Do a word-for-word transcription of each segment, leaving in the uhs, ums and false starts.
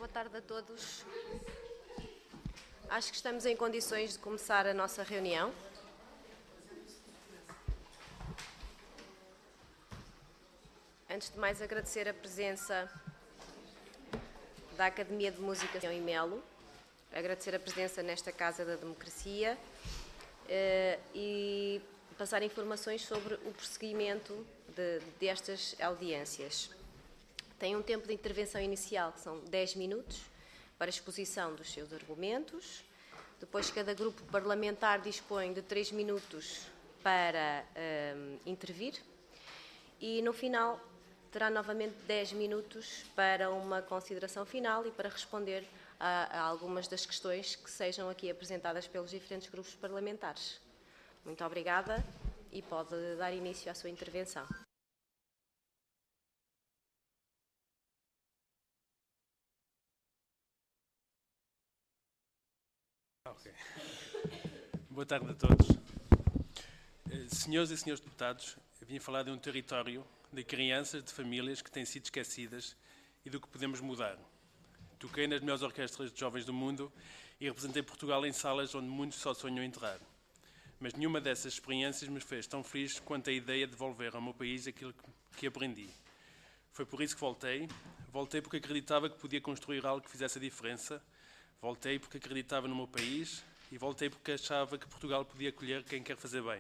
Boa tarde a todos. Acho que estamos em condições de começar a nossa reunião. Antes de mais, agradecer a presença da Academia de Música em Melo, agradecer a presença nesta Casa da Democracia eh, e passar informações sobre o prosseguimento de, destas audiências. Tem um tempo de intervenção inicial, que são dez minutos, para exposição dos seus argumentos. Depois, cada grupo parlamentar dispõe de três minutos para um, intervir. E, no final, terá novamente dez minutos para uma consideração final e para responder a, a algumas das questões que sejam aqui apresentadas pelos diferentes grupos parlamentares. Muito obrigada e pode dar início à sua intervenção. Okay. Boa tarde a todos. Senhores e senhores deputados, eu vim falar de um território, de crianças, de famílias que têm sido esquecidas e do que podemos mudar. Toquei nas melhores orquestras de jovens do mundo e representei Portugal em salas onde muitos só sonham entrar. Mas nenhuma dessas experiências me fez tão feliz quanto a ideia de devolver ao meu país aquilo que, que aprendi. Foi por isso que voltei. Voltei porque acreditava que podia construir algo que fizesse a diferença. Voltei porque acreditava no meu país e voltei porque achava que Portugal podia acolher quem quer fazer bem.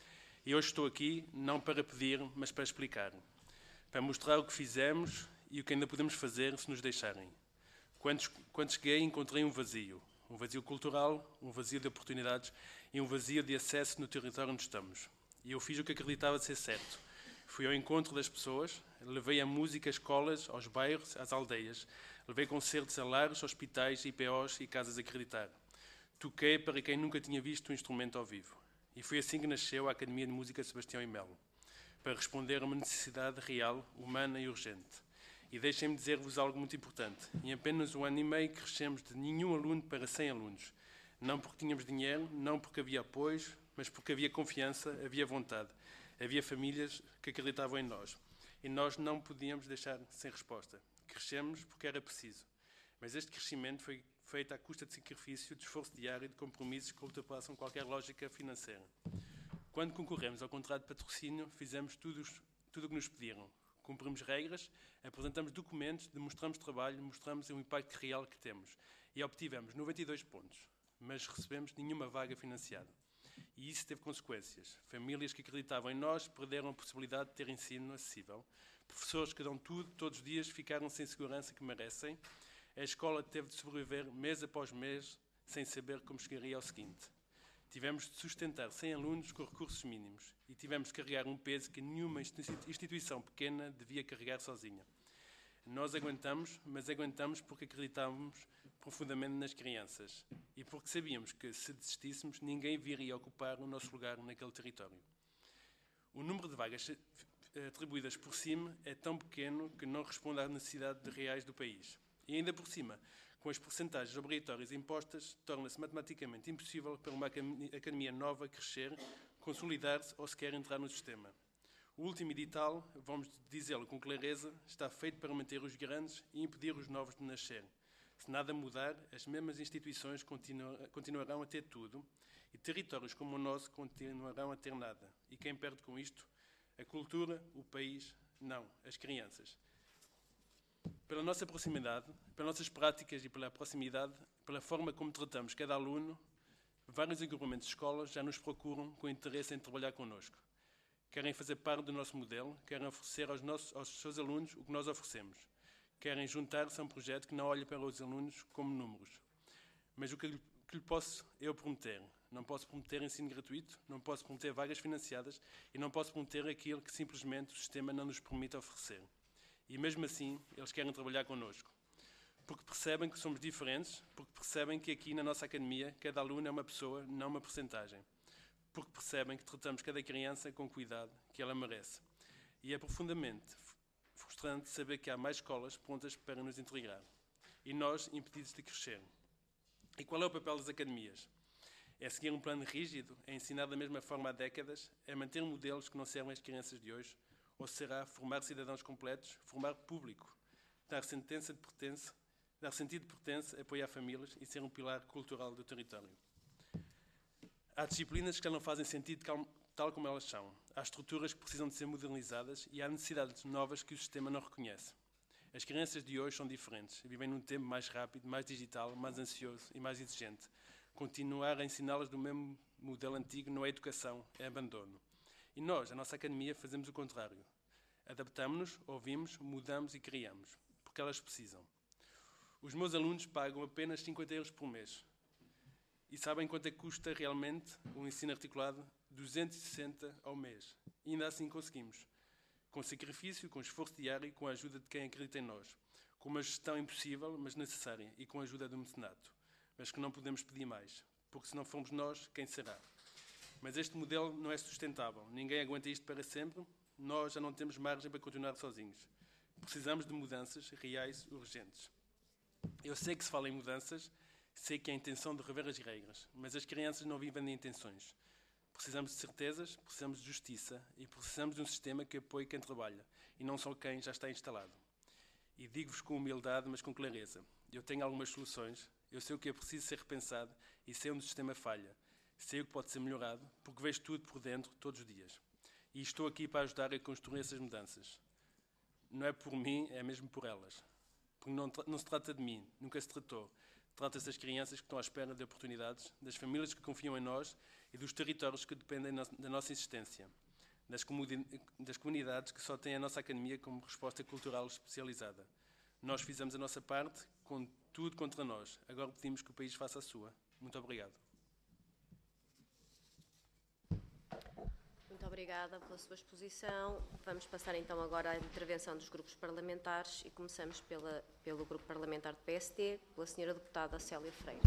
E hoje estou aqui não para pedir, mas para explicar. Para mostrar o que fizemos e o que ainda podemos fazer se nos deixarem. Quando, quando cheguei, encontrei um vazio. Um vazio cultural, um vazio de oportunidades e um vazio de acesso no território onde estamos. E eu fiz o que acreditava ser certo. Fui ao encontro das pessoas, levei a música às escolas, aos bairros, às aldeias. Levei concertos a lares, hospitais, I P Os e casas a acreditar. Toquei para quem nunca tinha visto um instrumento ao vivo. E foi assim que nasceu a Academia de Música Sebastião e Melo, para responder a uma necessidade real, humana e urgente. E deixem-me dizer-vos algo muito importante. Em apenas um ano e meio crescemos de nenhum aluno para cem alunos. Não porque tínhamos dinheiro, não porque havia apoios, mas porque havia confiança, havia vontade. Havia famílias que acreditavam em nós. E nós não podíamos deixar sem resposta. Crescemos porque era preciso. Mas este crescimento foi feito à custa de sacrifício, de esforço diário e de compromissos que ultrapassam qualquer lógica financeira. Quando concorremos ao contrato de patrocínio, fizemos tudo, tudo o que nos pediram. Cumprimos regras, apresentamos documentos, demonstramos trabalho, mostramos o impacto real que temos. E obtivemos noventa e dois pontos, mas recebemos nenhuma vaga financiada. E isso teve consequências. Famílias que acreditavam em nós perderam a possibilidade de ter ensino acessível. Professores que dão tudo, todos os dias, ficaram sem segurança que merecem. A escola teve de sobreviver mês após mês, sem saber como chegaria ao seguinte. Tivemos de sustentar cem alunos com recursos mínimos e tivemos de carregar um peso que nenhuma instituição pequena devia carregar sozinha. Nós aguentamos, mas aguentamos porque acreditávamos profundamente nas crianças e porque sabíamos que, se desistíssemos, ninguém viria ocupar o nosso lugar naquele território. O número de vagas atribuídas por cima é tão pequeno que não responde às necessidades reais do país. E ainda por cima, com as percentagens obrigatórias impostas, torna-se matematicamente impossível para uma academia nova crescer, consolidar-se ou sequer entrar no sistema. O último edital, vamos dizê-lo com clareza, está feito para manter os grandes e impedir os novos de nascer. Se nada mudar, as mesmas instituições continuarão a ter tudo e territórios como o nosso continuarão a ter nada. E quem perde com isto? A cultura, o país, não, as crianças. Pela nossa proximidade, pelas nossas práticas e pela proximidade, pela forma como tratamos cada aluno, vários agrupamentos de escolas já nos procuram com interesse em trabalhar connosco. Querem fazer parte do nosso modelo, querem oferecer aos, nossos, aos seus alunos o que nós oferecemos. Querem juntar-se a um projeto que não olha para os alunos como números. Mas o que lhe, que lhe posso eu prometer? Não posso prometer ensino gratuito, não posso prometer vagas financiadas e não posso prometer aquilo que simplesmente o sistema não nos permite oferecer. E mesmo assim, eles querem trabalhar connosco. Porque percebem que somos diferentes, porque percebem que aqui na nossa academia cada aluno é uma pessoa, não uma percentagem. Porque percebem que tratamos cada criança com cuidado que ela merece. E é profundamente frustrante saber que há mais escolas prontas para nos integrar. E nós impedidos de crescer. E qual é o papel das academias? É seguir um plano rígido? É ensinar da mesma forma há décadas? É manter modelos que não servem às crianças de hoje? Ou será formar cidadãos completos, formar público, dar sentença de pertence, dar sentido de pertença, apoiar famílias e ser um pilar cultural do território. Há disciplinas que já não fazem sentido tal como elas são. Há estruturas que precisam de ser modernizadas e há necessidades novas que o sistema não reconhece. As crianças de hoje são diferentes, vivem num tempo mais rápido, mais digital, mais ansioso e mais exigente. Continuar a ensiná-las do mesmo modelo antigo não é educação, é abandono. E nós, a nossa academia, fazemos o contrário. Adaptamos-nos, ouvimos, mudamos e criamos, porque elas precisam. Os meus alunos pagam apenas cinquenta euros por mês. E sabem quanto é que custa realmente um ensino articulado? duzentos e sessenta ao mês. E ainda assim conseguimos. Com sacrifício, com esforço diário e com a ajuda de quem acredita em nós. Com uma gestão impossível, mas necessária. E com a ajuda do mecenato. Mas que não podemos pedir mais. Porque se não formos nós, quem será? Mas este modelo não é sustentável. Ninguém aguenta isto para sempre. Nós já não temos margem para continuar sozinhos. Precisamos de mudanças reais, urgentes. Eu sei que se fala em mudanças, sei que há a intenção de rever as regras, mas as crianças não vivem de intenções. Precisamos de certezas, precisamos de justiça e precisamos de um sistema que apoie quem trabalha e não só quem já está instalado. E digo-vos com humildade, mas com clareza. Eu tenho algumas soluções, eu sei o que é preciso ser repensado e sei onde o sistema falha. Sei o que pode ser melhorado, porque vejo tudo por dentro, todos os dias. E estou aqui para ajudar a construir essas mudanças. Não é por mim, é mesmo por elas. Porque não, não se trata de mim, nunca se tratou. Trata-se das crianças que estão à espera de oportunidades, das famílias que confiam em nós e dos territórios que dependem da nossa existência. Das, das comunidades que só têm a nossa academia como resposta cultural especializada. Nós fizemos a nossa parte, com tudo contra nós. Agora pedimos que o país faça a sua. Muito obrigado. Muito obrigada pela sua exposição. Vamos passar então agora à intervenção dos grupos parlamentares e começamos pela, pelo grupo parlamentar do P S D, pela senhora deputada Célia Freire.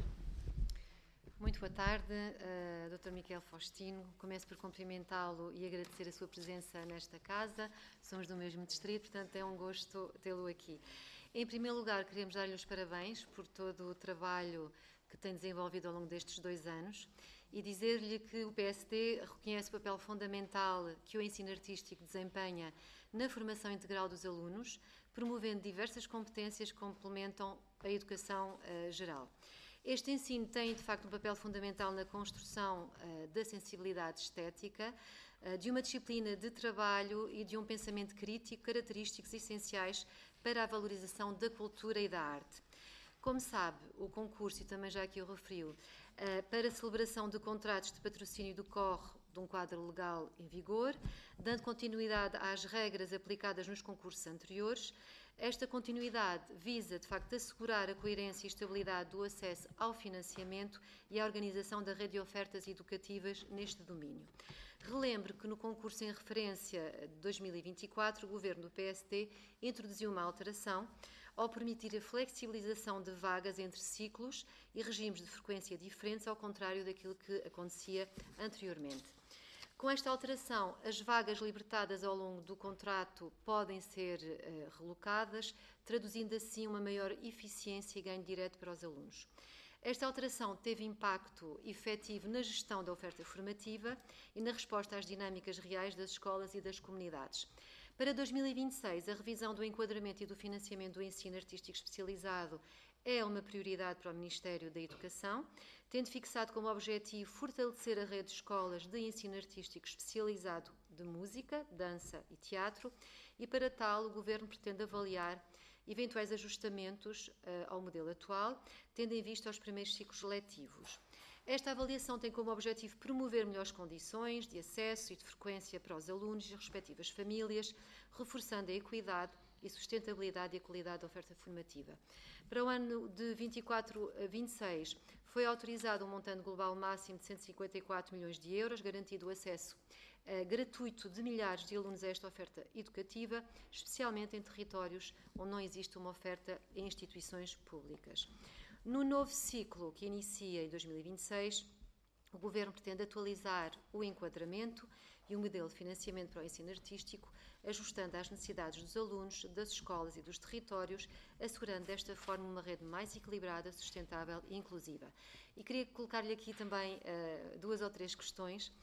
Muito boa tarde, uh, doutor Miquel Faustino. Começo por cumprimentá-lo e agradecer a sua presença nesta casa. Somos do mesmo distrito, portanto é um gosto tê-lo aqui. Em primeiro lugar, queremos dar-lhe os parabéns por todo o trabalho que tem desenvolvido ao longo destes dois anos e dizer-lhe que o P S D reconhece o papel fundamental que o ensino artístico desempenha na formação integral dos alunos, promovendo diversas competências que complementam a educação uh, geral. Este ensino tem, de facto, um papel fundamental na construção uh, da sensibilidade estética, uh, de uma disciplina de trabalho e de um pensamento crítico, característicos essenciais para a valorização da cultura e da arte. Como sabe, o concurso, e também já aqui o referiu, para a celebração de contratos de patrocínio decorre de um quadro legal em vigor, dando continuidade às regras aplicadas nos concursos anteriores. Esta continuidade visa, de facto, assegurar a coerência e estabilidade do acesso ao financiamento e à organização da rede de ofertas educativas neste domínio. Relembro que no concurso em referência de dois mil e vinte e quatro, o Governo do P S D introduziu uma alteração ao permitir a flexibilização de vagas entre ciclos e regimes de frequência diferentes, ao contrário daquilo que acontecia anteriormente. Com esta alteração, as vagas libertadas ao longo do contrato podem ser uh, relocadas, traduzindo assim uma maior eficiência e ganho direto para os alunos. Esta alteração teve impacto efetivo na gestão da oferta formativa e na resposta às dinâmicas reais das escolas e das comunidades. Para dois mil e vinte e seis, a revisão do enquadramento e do financiamento do ensino artístico especializado é uma prioridade para o Ministério da Educação, tendo fixado como objetivo fortalecer a rede de escolas de ensino artístico especializado de música, dança e teatro, e para tal o Governo pretende avaliar eventuais ajustamentos uh, ao modelo atual, tendo em vista os primeiros ciclos letivos. Esta avaliação tem como objetivo promover melhores condições de acesso e de frequência para os alunos e as respectivas famílias, reforçando a equidade e sustentabilidade e a qualidade da oferta formativa. Para o ano de vinte e quatro a vinte e seis, foi autorizado um montante global máximo de cento e cinquenta e quatro milhões de euros, garantido o acesso uh, gratuito de milhares de alunos a esta oferta educativa, especialmente em territórios onde não existe uma oferta em instituições públicas. No novo ciclo, que inicia em dois mil e vinte e seis, o Governo pretende atualizar o enquadramento e o modelo de financiamento para o ensino artístico, ajustando às necessidades dos alunos, das escolas e dos territórios, assegurando desta forma uma rede mais equilibrada, sustentável e inclusiva. E queria colocar-lhe aqui também uh, duas ou três questões.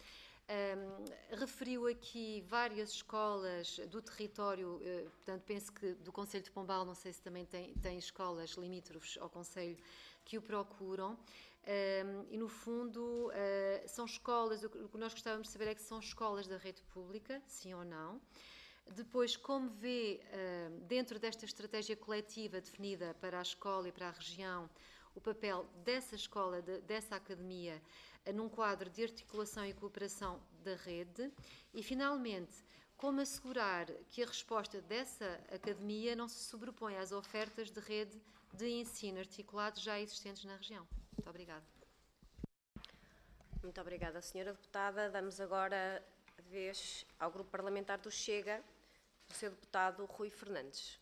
Um, referiu aqui várias escolas do território, uh, portanto, penso que do Concelho de Pombal, não sei se também tem, tem escolas limítrofes ao Concelho que o procuram. Um, e, no fundo, uh, são escolas, o que nós gostávamos de saber é que são escolas da rede pública, sim ou não. Depois, como vê, uh, dentro desta estratégia coletiva definida para a escola e para a região, o papel dessa escola, de, dessa academia, uh, num quadro de articulação e cooperação da rede. E, finalmente, como assegurar que a resposta dessa academia não se sobrepõe às ofertas de rede de ensino articulado já existentes na região. Muito obrigada. Muito obrigada, senhora Deputada. Damos agora a vez ao Grupo Parlamentar do Chega, do seu deputado Rui Fernandes.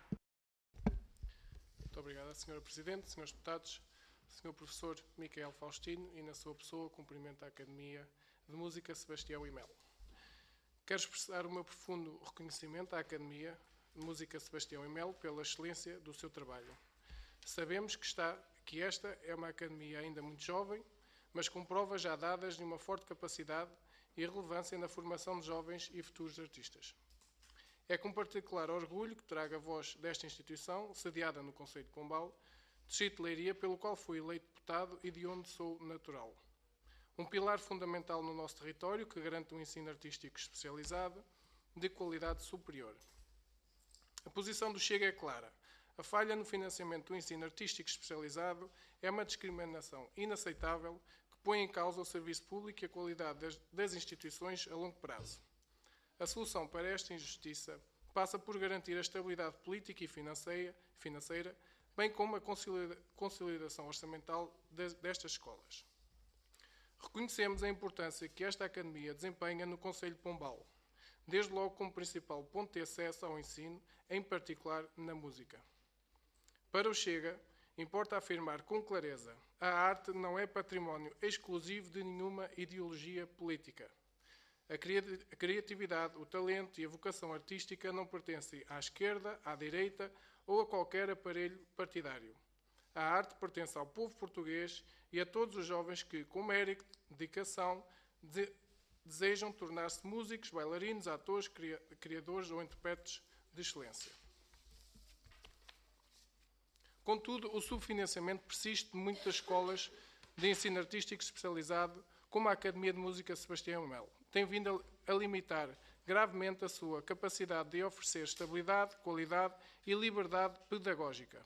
Muito obrigada, senhora Presidente, senhores deputados, senhor Professor Miquel Faustino, e na sua pessoa cumprimento a Academia de Música Sebastião e Melo. Quero expressar o meu profundo reconhecimento à Academia de Música Sebastião e Melo pela excelência do seu trabalho. Sabemos que, está, que esta é uma academia ainda muito jovem, mas com provas já dadas de uma forte capacidade e relevância na formação de jovens e futuros artistas. É com particular orgulho que trago a voz desta instituição, sediada no Concelho de Pombal, distrito de Leiria, pelo qual fui eleito deputado e de onde sou natural. Um pilar fundamental no nosso território que garante um ensino artístico especializado de qualidade superior. A posição do Chega é clara. A falha no financiamento do ensino artístico especializado é uma discriminação inaceitável que põe em causa o serviço público e a qualidade das, das instituições a longo prazo. A solução para esta injustiça passa por garantir a estabilidade política e financeira, financeira bem como a consolidação orçamental de, destas escolas. Reconhecemos a importância que esta academia desempenha no Concelho de Pombal, desde logo como principal ponto de acesso ao ensino, em particular na música. Para o Chega, importa afirmar com clareza: a arte não é património exclusivo de nenhuma ideologia política. A criatividade, o talento e a vocação artística não pertencem à esquerda, à direita ou a qualquer aparelho partidário. A arte pertence ao povo português e a todos os jovens que, com mérito, dedicação, de, desejam tornar-se músicos, bailarinos, atores, criadores ou intérpretes de excelência. Contudo, o subfinanciamento persiste de muitas escolas de ensino artístico especializado, como a Academia de Música Sebastião Melo. Tem vindo a limitar gravemente a sua capacidade de oferecer estabilidade, qualidade e liberdade pedagógica.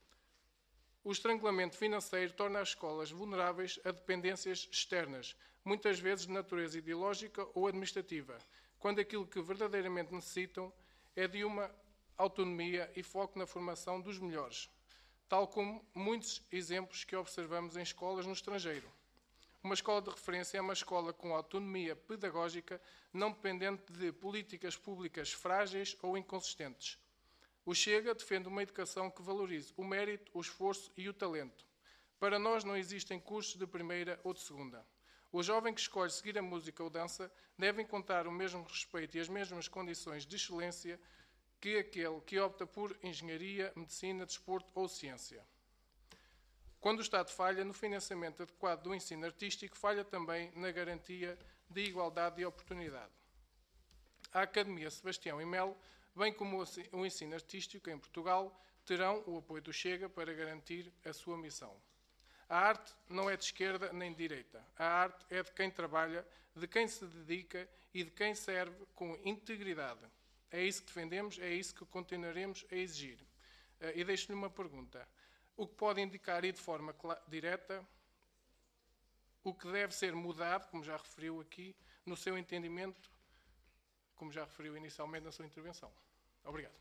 O estrangulamento financeiro torna as escolas vulneráveis a dependências externas, muitas vezes de natureza ideológica ou administrativa, quando aquilo que verdadeiramente necessitam é de uma autonomia e foco na formação dos melhores, tal como muitos exemplos que observamos em escolas no estrangeiro. Uma escola de referência é uma escola com autonomia pedagógica, não dependente de políticas públicas frágeis ou inconsistentes. O Chega defende uma educação que valorize o mérito, o esforço e o talento. Para nós não existem cursos de primeira ou de segunda. O jovem que escolhe seguir a música ou dança deve encontrar o mesmo respeito e as mesmas condições de excelência que aquele que opta por engenharia, medicina, desporto ou ciência. Quando o Estado falha no financiamento adequado do ensino artístico, falha também na garantia de igualdade de oportunidade. A Academia Sebastião e Melo, bem como o ensino artístico em Portugal, terão o apoio do Chega para garantir a sua missão. A arte não é de esquerda nem de direita. A arte é de quem trabalha, de quem se dedica e de quem serve com integridade. É isso que defendemos, é isso que continuaremos a exigir. E deixo-lhe uma pergunta. O que pode indicar, e de forma direta, o que deve ser mudado, como já referiu aqui, no seu entendimento, como já referiu inicialmente na sua intervenção. Obrigado.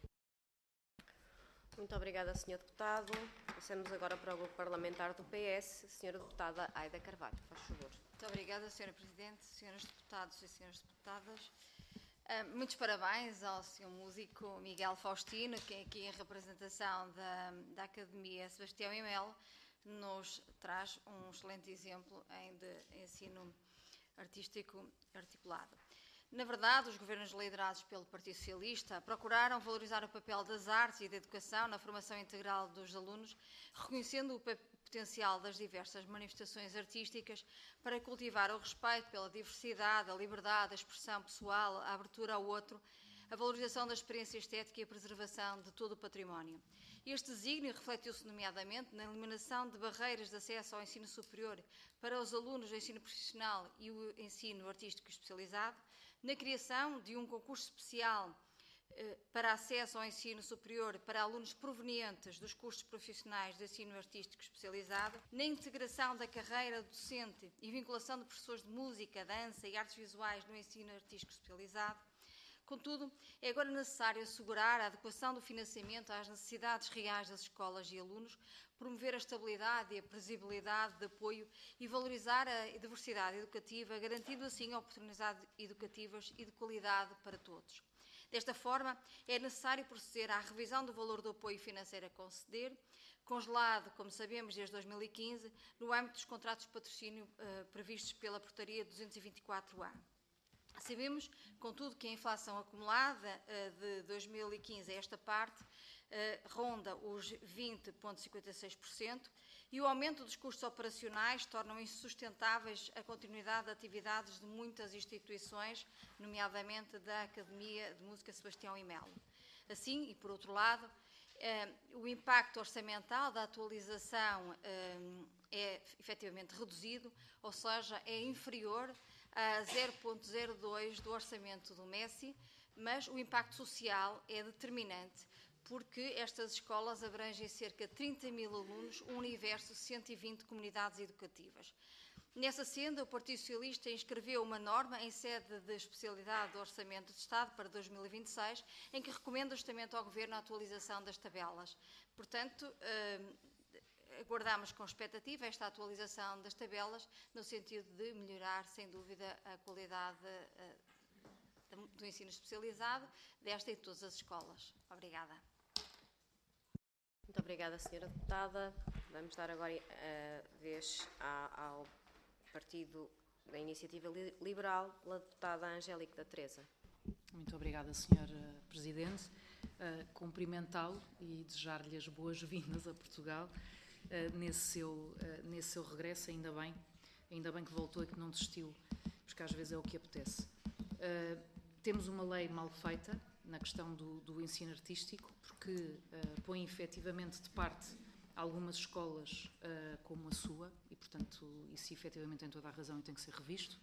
Muito obrigada, senhor Deputado. Passamos agora para o Grupo Parlamentar do P S. senhora Deputada Aida Carvalho, faz favor. Muito obrigada, senhora Presidente, senhores Deputados e senhoras Deputadas. Uh, muitos parabéns ao senhor músico Miguel Faustino, que aqui em representação da, da Academia Sebastião e Melo nos traz um excelente exemplo em de ensino artístico articulado. Na verdade, os governos liderados pelo Partido Socialista procuraram valorizar o papel das artes e da educação na formação integral dos alunos, reconhecendo o potencial das diversas manifestações artísticas para cultivar o respeito pela diversidade, a liberdade, a expressão pessoal, a abertura ao outro, a valorização da experiência estética e a preservação de todo o património. Este desígnio refletiu-se nomeadamente na eliminação de barreiras de acesso ao ensino superior para os alunos do ensino profissional e o ensino artístico especializado, na criação de um concurso especial eh, para acesso ao ensino superior para alunos provenientes dos cursos profissionais de ensino artístico especializado, na integração da carreira docente e vinculação de professores de música, dança e artes visuais no ensino artístico especializado. Contudo, é agora necessário assegurar a adequação do financiamento às necessidades reais das escolas e alunos, promover a estabilidade e a previsibilidade de apoio e valorizar a diversidade educativa, garantindo assim oportunidades educativas e de qualidade para todos. Desta forma, é necessário proceder à revisão do valor do apoio financeiro a conceder, congelado, como sabemos, desde dois mil e quinze, no âmbito dos contratos de patrocínio eh, previstos pela Portaria duzentos e vinte e quatro A. Sabemos, contudo, que a inflação acumulada uh, de dois mil e quinze a esta parte uh, ronda os vinte vírgula cinquenta e seis por cento e o aumento dos custos operacionais tornam insustentáveis a continuidade de atividades de muitas instituições, nomeadamente da Academia de Música Sebastião e Melo. Assim, e por outro lado, uh, o impacto orçamental da atualização uh, é efetivamente reduzido, ou seja, é inferior a zero vírgula zero dois do orçamento do MESI, mas o impacto social é determinante, porque estas escolas abrangem cerca de trinta mil alunos, um universo de cento e vinte comunidades educativas. Nessa senda, o Partido Socialista inscreveu uma norma em sede de especialidade do Orçamento de Estado para dois mil e vinte e seis, em que recomenda justamente ao Governo a atualização das tabelas. Portanto, aguardamos com expectativa esta atualização das tabelas, no sentido de melhorar, sem dúvida, a qualidade uh, do ensino especializado desta e de todas as escolas. Obrigada. Muito obrigada, senhora Deputada. Vamos dar agora a vez ao Partido da Iniciativa Liberal, pela Deputada Angélica da Teresa. Muito obrigada, senhora Presidente. Uh, cumprimentá-lo e desejar-lhe as boas-vindas a Portugal. Uh, nesse, seu, uh, nesse seu regresso, ainda bem, ainda bem que voltou e que não desistiu, porque às vezes é o que apetece. Uh, temos uma lei mal feita na questão do, do ensino artístico, porque uh, põe efetivamente de parte algumas escolas uh, como a sua, e portanto isso efetivamente tem toda a razão e tem que ser revisto.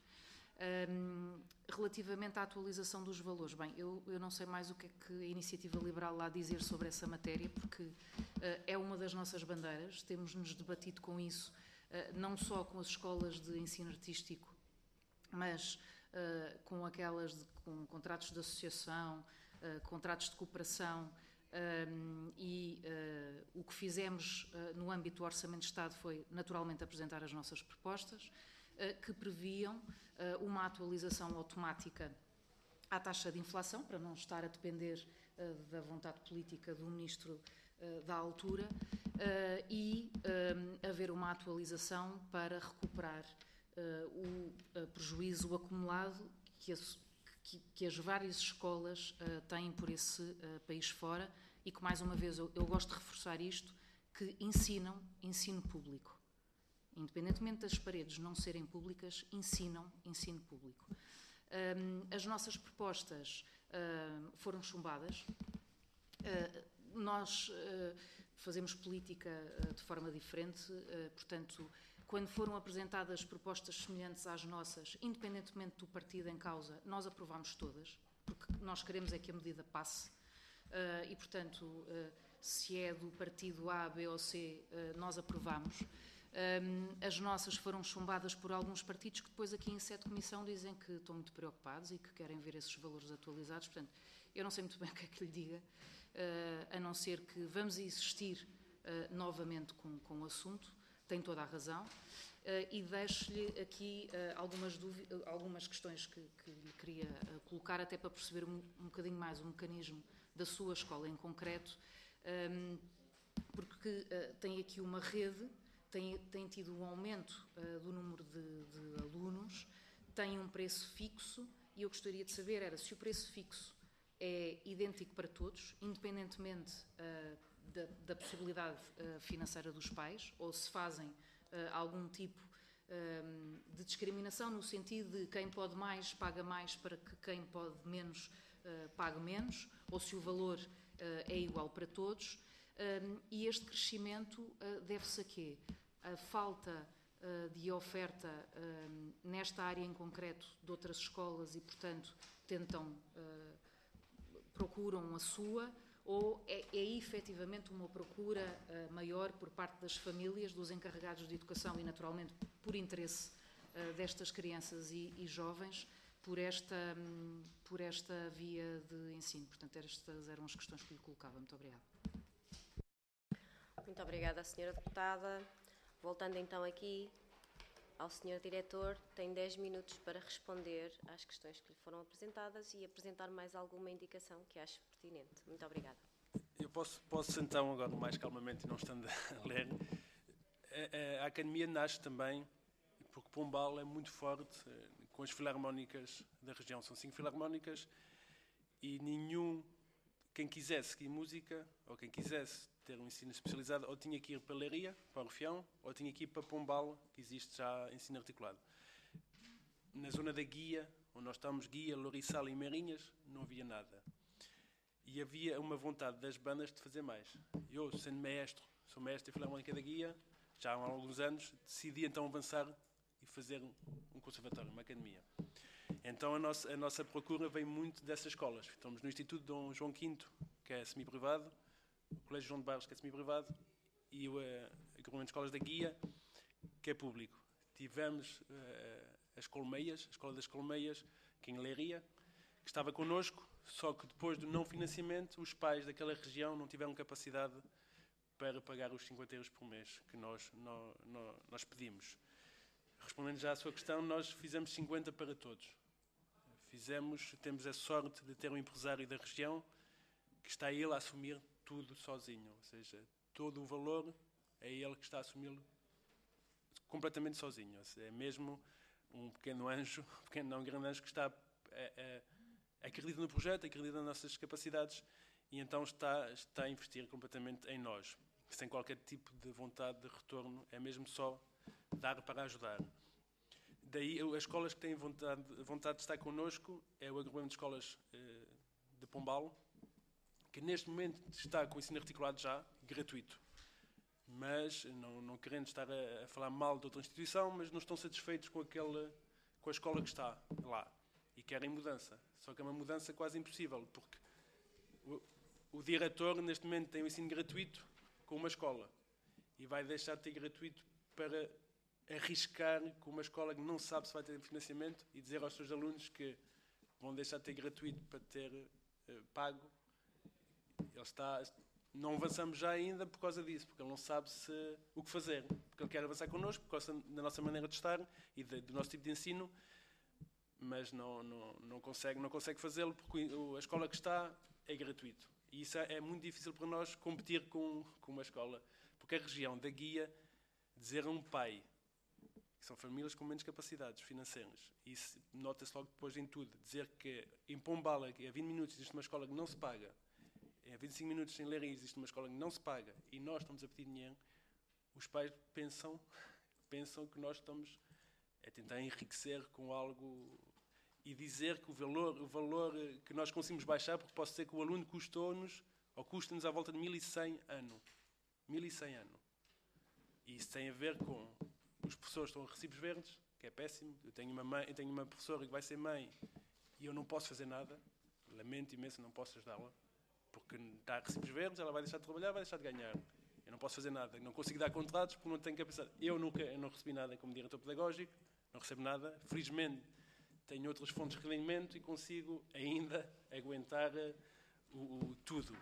Um, relativamente à atualização dos valores, bem, eu, eu não sei mais o que é que a Iniciativa Liberal lá a dizer sobre essa matéria, porque uh, é uma das nossas bandeiras, temos-nos debatido com isso, uh, não só com as escolas de ensino artístico, mas uh, com aquelas de, com contratos de associação, uh, contratos de cooperação, um, e uh, o que fizemos uh, no âmbito do Orçamento de Estado foi naturalmente apresentar as nossas propostas, que previam uh, uma atualização automática à taxa de inflação, para não estar a depender uh, da vontade política do Ministro uh, da altura, uh, e um, haver uma atualização para recuperar uh, o uh, prejuízo acumulado que, a, que, que as várias escolas uh, têm por esse uh, país fora, e que, mais uma vez, eu, eu gosto de reforçar isto, que ensinam ensino público. Independentemente das paredes não serem públicas, ensinam ensino público. Um, as nossas propostas uh, foram chumbadas. Uh, nós uh, fazemos política uh, de forma diferente, uh, portanto, quando foram apresentadas propostas semelhantes às nossas, independentemente do partido em causa, nós aprovamos todas, porque nós queremos é que a medida passe. Uh, e, portanto, uh, se é do partido A, B ou C, uh, nós aprovamos. Um, as nossas foram chumbadas por alguns partidos que depois aqui em sede de comissão dizem que estão muito preocupados e que querem ver esses valores atualizados. Portanto, eu não sei muito bem o que é que lhe diga, uh, a não ser que vamos insistir uh, novamente com, com o assunto, tem toda a razão, uh, e deixo-lhe aqui uh, algumas, dúvidas, algumas questões que, que lhe queria uh, colocar, até para perceber um, um bocadinho mais o mecanismo da sua escola em concreto, um, porque uh, tem aqui uma rede. Tem, tem tido um aumento uh, do número de, de alunos, tem um preço fixo e eu gostaria de saber era se o preço fixo é idêntico para todos, independentemente uh, da, da possibilidade uh, financeira dos pais, ou se fazem uh, algum tipo uh, de discriminação no sentido de quem pode mais paga mais para que quem pode menos uh, pague menos, ou se o valor uh, é igual para todos. Uh, e este crescimento uh, deve-se a quê? A falta uh, de oferta uh, nesta área em concreto de outras escolas e, portanto, tentam... Uh, procuram a sua, ou é, é efetivamente uma procura uh, maior por parte das famílias, dos encarregados de educação e, naturalmente, por interesse uh, destas crianças e, e jovens, por esta, um, por esta via de ensino? Portanto, estas eram as questões que lhe colocava. Muito obrigada. Muito obrigada, senhora Deputada. Voltando então aqui ao senhor Diretor, tem dez minutos para responder às questões que lhe foram apresentadas e apresentar mais alguma indicação que ache pertinente. Muito obrigada. Eu posso, posso então, agora mais calmamente e não estando a ler. A, a, a Academia nasce também porque Pombal é muito forte com as filarmónicas da região. São cinco filarmónicas e nenhum, quem quisesse seguir música ou quem quisesse ter um ensino especializado, ou tinha que ir para Leiria, para o Orfeão, ou tinha que ir para Pombal, que existe já ensino articulado. Na zona da Guia, onde nós estamos, Guia, Lourissal e Meirinhas, não havia nada. E havia uma vontade das bandas de fazer mais. Eu, sendo maestro, sou maestro da Filarmónica da Guia, já há alguns anos, decidi então avançar e fazer um conservatório, uma academia. Então a nossa, a nossa procura vem muito dessas escolas. Estamos no Instituto Dom João quinto, que é semi-privado, o Colégio João de Barros, que é semi-privado, e o agrupamento de escolas da Guia, que é público. Tivemos uh, as Colmeias, a Escola das Colmeias, que é em Leiria, que estava connosco, só que depois do não financiamento, os pais daquela região não tiveram capacidade para pagar os cinquenta euros por mês que nós, nós, nós pedimos. Respondendo já à sua questão, nós fizemos cinquenta para todos. Fizemos, temos a sorte de ter um empresário da região que está ele a assumir tudo sozinho, ou seja, todo o valor é ele que está a assumi-lo completamente sozinho. É mesmo um pequeno anjo, um pequeno, não um grande anjo, que está a, a, acredita no projeto, acredita nas nossas capacidades e então está, está a investir completamente em nós, sem qualquer tipo de vontade de retorno, é mesmo só dar para ajudar. Daí, as escolas que têm vontade, vontade de estar connosco é o agrupamento de escolas eh, de Pombal, que neste momento está com o ensino articulado já, gratuito. Mas, não, não querendo estar a, a falar mal de outra instituição, mas não estão satisfeitos com, aquele, com a escola que está lá. E querem mudança. Só que é uma mudança quase impossível, porque o, o diretor, neste momento, tem o ensino gratuito com uma escola. E vai deixar de ter gratuito para arriscar com uma escola que não sabe se vai ter financiamento e dizer aos seus alunos que vão deixar de ter gratuito para ter uh, pago. Ele está, não avançamos já ainda por causa disso, porque ele não sabe se, o que fazer, porque ele quer avançar connosco, por causa da nossa maneira de estar e de, do nosso tipo de ensino, mas não, não, não consegue, não consegue fazê-lo porque a escola que está é gratuito. E isso é, é muito difícil para nós competir com, com uma escola, porque a região da Guia, dizer a um pai, que são famílias com menos capacidades financeiras, e isso nota-se logo depois em tudo, dizer que em Pombal, a vinte minutos, existe uma escola que não se paga, em vinte e cinco minutos em Leiria existe uma escola que não se paga e nós estamos a pedir dinheiro, os pais pensam, pensam que nós estamos a tentar enriquecer com algo e dizer que o valor, o valor que nós conseguimos baixar, porque posso dizer que o aluno custou-nos, ou custa-nos à volta de mil e cem ano. mil e cem ano. E isso tem a ver com os professores estão a recibos verdes, que é péssimo. Eu tenho uma mãe, eu tenho uma professora que vai ser mãe e eu não posso fazer nada. Lamento imenso, não posso ajudá-la. Porque está a recibos verdes, ela vai deixar de trabalhar, vai deixar de ganhar. Eu não posso fazer nada. Não consigo dar contratos porque não tenho capacidade. Eu nunca eu não recebi nada como diretor pedagógico, não recebo nada. Felizmente, tenho outras fontes de rendimento e consigo ainda aguentar o, o tudo.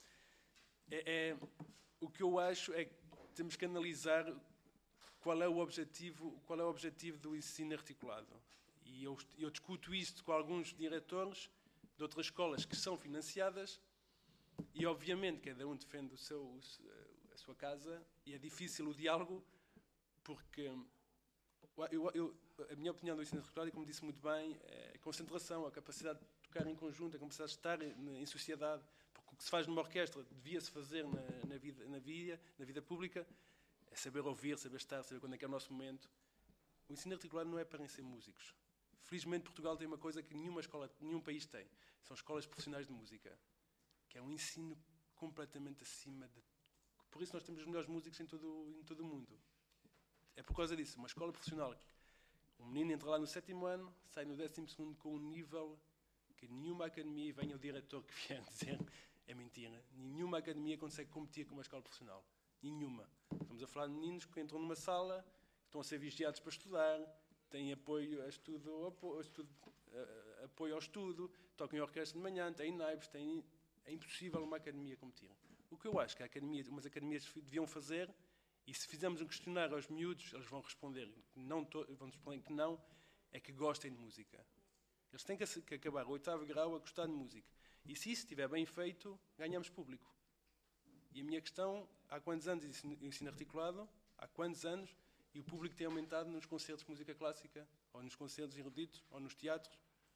É, é, o que eu acho é que temos que analisar qual é o objetivo, qual é o objetivo do ensino articulado. E eu, eu discuto isto com alguns diretores de outras escolas que são financiadas e, obviamente, cada um defende o seu, a sua casa e é difícil o diálogo porque Eu, eu, a minha opinião do ensino intercultural, como disse muito bem, é a concentração, a capacidade de tocar em conjunto, a capacidade de estar em, em sociedade. Porque o que se faz numa orquestra devia-se fazer na, na, vida, na, vida, na vida pública, é saber ouvir, saber estar, saber quando é que é o nosso momento. O ensino articulado não é para ser músicos. Felizmente, Portugal tem uma coisa que nenhuma escola, nenhum país tem. São escolas profissionais de música, que é um ensino completamente acima de... Por isso nós temos os melhores músicos em todo, em todo o mundo. É por causa disso. Uma escola profissional, um menino entra lá no sétimo ano, sai no décimo segundo com um nível que nenhuma academia, e venha o diretor que vier dizer, é mentira, nenhuma academia consegue competir com uma escola profissional. Nenhuma. Estamos a falar de meninos que entram numa sala, estão a ser vigiados para estudar, têm apoio, a estudo, apoio, estudo, a, apoio ao estudo, tocam em orquestra de manhã, têm naipes, têm... É impossível uma academia competir. O que eu acho que a academia, umas academias deviam fazer, e se fizermos um questionário aos miúdos, eles vão responder, não to, vão responder que não, é que gostem de música. Eles têm que, que acabar o oitavo grau a gostar de música. E se isso estiver bem feito, ganhamos público. E a minha questão, há quantos anos ensino, ensino articulado? Há quantos anos? E o público tem aumentado nos concertos de música clássica, ou nos concertos eruditos, ou nos teatros?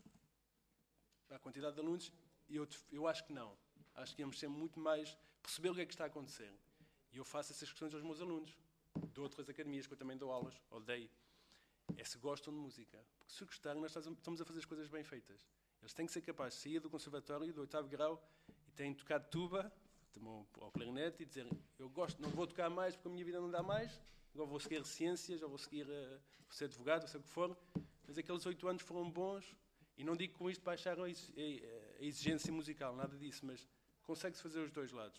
A quantidade de alunos? Eu, eu acho que não. Acho que íamos ser muito mais... perceber o que é que está a acontecer. E eu faço essas questões aos meus alunos, de outras academias, que eu também dou aulas, ou dei. É se gostam de música. Porque se gostarem, nós estamos a fazer as coisas bem feitas. Eles têm que ser capazes de sair do conservatório, do oitavo grau, e têm de tocar tuba, ao clarinete, e dizer, eu gosto, não vou tocar mais porque a minha vida não dá mais, agora vou seguir ciências, ou vou seguir, uh, vou ser advogado, ou sei o que for, mas aqueles oito anos foram bons, e não digo com isto baixaram a exigência musical, nada disso, mas consegue-se fazer os dois lados.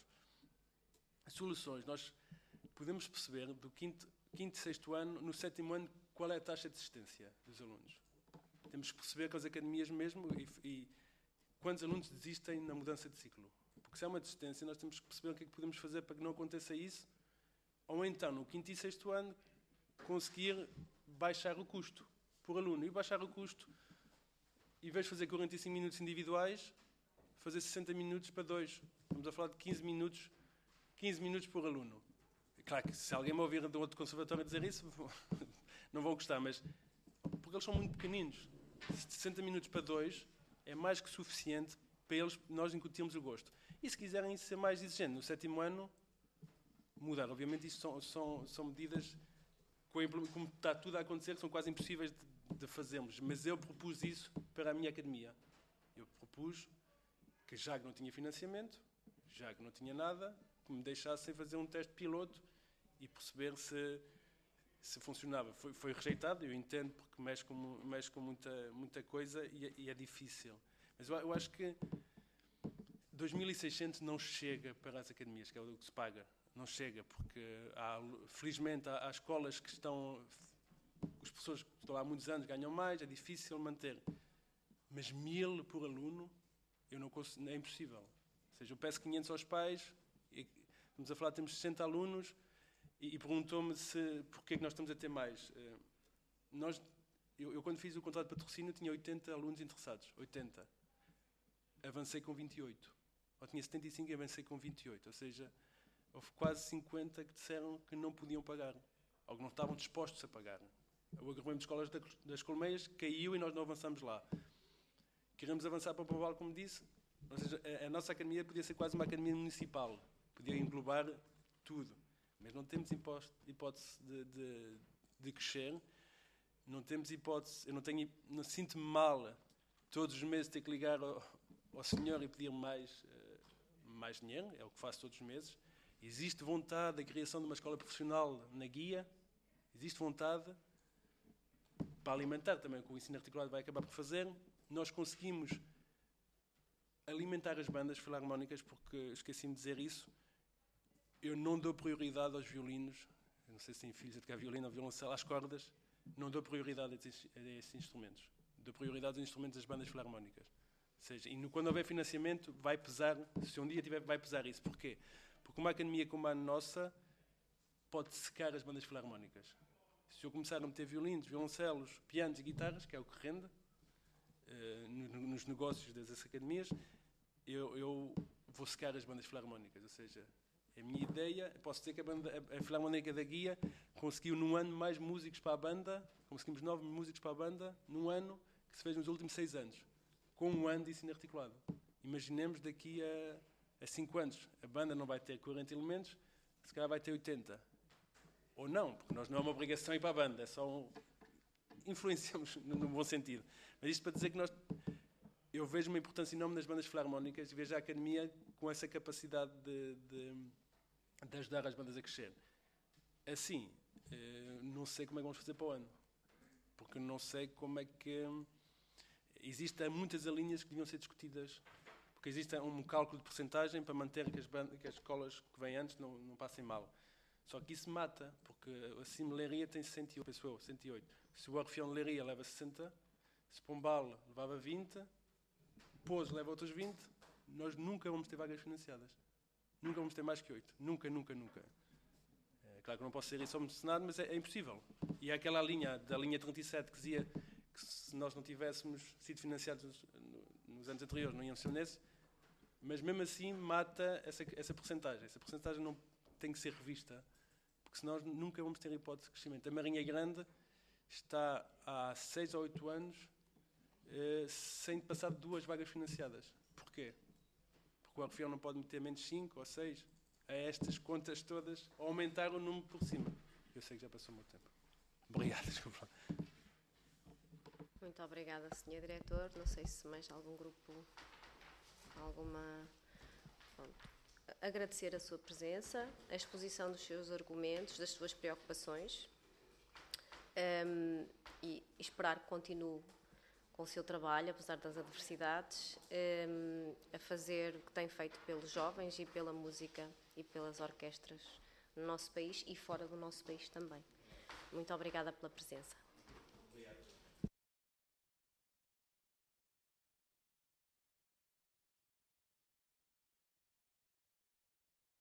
As soluções, nós podemos perceber do quinto, quinto e sexto ano, no sétimo ano, qual é a taxa de desistência dos alunos. Temos que perceber com as academias mesmo e, e quantos alunos desistem na mudança de ciclo. Porque se há uma desistência, nós temos que perceber o que é que podemos fazer para que não aconteça isso, ou então, no quinto e sexto ano, conseguir baixar o custo por aluno. E baixar o custo, em vez de fazer quarenta e cinco minutos individuais, fazer sessenta minutos para dois. Estamos a falar de quinze minutos, quinze minutos por aluno. Claro que se alguém me ouvir de um outro conservatório dizer isso, não vão gostar, mas porque eles são muito pequeninos. sessenta minutos para dois é mais que suficiente para eles, nós incutirmos o gosto. E se quiserem ser mais exigentes no sétimo ano, mudar. Obviamente, isso são, são, são medidas, como está tudo a acontecer, que são quase impossíveis de, de fazermos. Mas eu propus isso para a minha academia. Eu propus que, já que não tinha financiamento, já que não tinha nada, que me deixassem fazer um teste piloto e perceber se, se funcionava. Foi, foi rejeitado, eu entendo, porque mexe com, mexe com muita, muita coisa e, e é difícil. Mas eu, eu acho que dois mil e seiscentos não chega para as academias, que é o que se paga. Não chega, porque há, felizmente há, há escolas que estão... Os professores que estão lá há muitos anos ganham mais, é difícil manter. Mas mil por aluno, eu não consigo, é impossível. Ou seja, eu peço quinhentos aos pais, e, estamos a falar, temos sessenta alunos, e, e perguntou-me se, porquê é que nós estamos a ter mais. Uh, nós, eu, eu, quando fiz o contrato de patrocínio, tinha oitenta alunos interessados. oitenta. Avancei com vinte e oito. Ou tinha setenta e cinco e avancei com vinte e oito. Ou seja, houve quase cinquenta que disseram que não podiam pagar, ou que não estavam dispostos a pagar. O agrupamento de escolas das Colmeias caiu e nós não avançamos lá. Queremos avançar para o Pombal, como disse. Ou seja, a, a nossa academia podia ser quase uma academia municipal. Podia englobar tudo. Mas não temos hipótese de, de, de crescer. Não temos hipótese... Eu não tenho... Não sinto-me mal todos os meses ter que ligar ao, ao senhor e pedir mais, uh, mais dinheiro. É o que faço todos os meses. Existe vontade da criação de uma escola profissional na Guia. Existe vontade para alimentar também o que o ensino articulado vai acabar por fazer. Nós conseguimos alimentar as bandas filarmónicas, porque esqueci-me de dizer isso. Eu não dou prioridade aos violinos, eu não sei se têm filhos a tocar violino ou violoncelo, às cordas, não dou prioridade a esses, a esses instrumentos. Dou prioridade aos instrumentos das bandas filarmónicas. Ou seja, e no, quando houver financiamento, vai pesar, se um dia tiver, vai pesar isso. Porquê? Porque uma academia como a nossa pode secar as bandas filarmónicas. Se eu começar a meter violinos, violoncelos, pianos e guitarras, que é o que rende, uh, no, nos negócios das academias, eu, eu vou secar as bandas filarmónicas. Ou seja, A minha ideia, posso dizer que a, banda, a Filarmónica da Guia conseguiu num ano mais músicos para a banda, conseguimos nove músicos para a banda, num ano que se fez nos últimos seis anos, com um ano de ensino articulado. Imaginemos daqui a, a cinco anos, a banda não vai ter quarenta elementos, se calhar vai ter oitenta. Ou não, porque nós não é uma obrigação ir para a banda, é só um, influenciamos no, no bom sentido. Mas isto para dizer que nós, eu vejo uma importância enorme nas bandas filarmónicas e vejo a Academia com essa capacidade de, de, de ajudar as bandas a crescer. Assim, não sei como é que vamos fazer para o ano, porque não sei como é que... Existem muitas linhas que deviam ser discutidas, porque existe um cálculo de porcentagem para manter que as, bandas, que as escolas que vêm antes não, não passem mal. Só que isso mata, porque a Cime Leiria tem sessenta e oito, penso eu, sessenta e oito. Se o Orfeão de Leiria leva sessenta, se Pombal levava vinte, Pouso leva outros vinte, nós nunca vamos ter vagas financiadas. Nunca vamos ter mais que oito. Nunca, nunca, nunca. É, claro que não posso ser isso ao Senado, mas é, é impossível. E há aquela linha, da linha trinta e sete, que dizia que se nós não tivéssemos sido financiados nos, nos anos anteriores, não íamos ser nesse, mas mesmo assim mata essa, essa porcentagem. Essa porcentagem não tem que ser revista, porque senão nunca vamos ter hipótese de crescimento. A Marinha Grande está há seis ou oito anos eh, sem passar de duas vagas financiadas. Porquê? Porque o Orfeão não pode meter menos cinco ou seis a estas contas todas, ou aumentar o número por cima. Eu sei que já passou o meu tempo. Obrigado, desculpa. Muito obrigada, senhor Diretor. Não sei se mais algum grupo, alguma... Pronto. Agradecer a sua presença, a exposição dos seus argumentos, das suas preocupações um, e esperar que continue com o seu trabalho, apesar das adversidades, um, a fazer o que tem feito pelos jovens e pela música e pelas orquestras no nosso país e fora do nosso país também. Muito obrigada pela presença. Obrigado.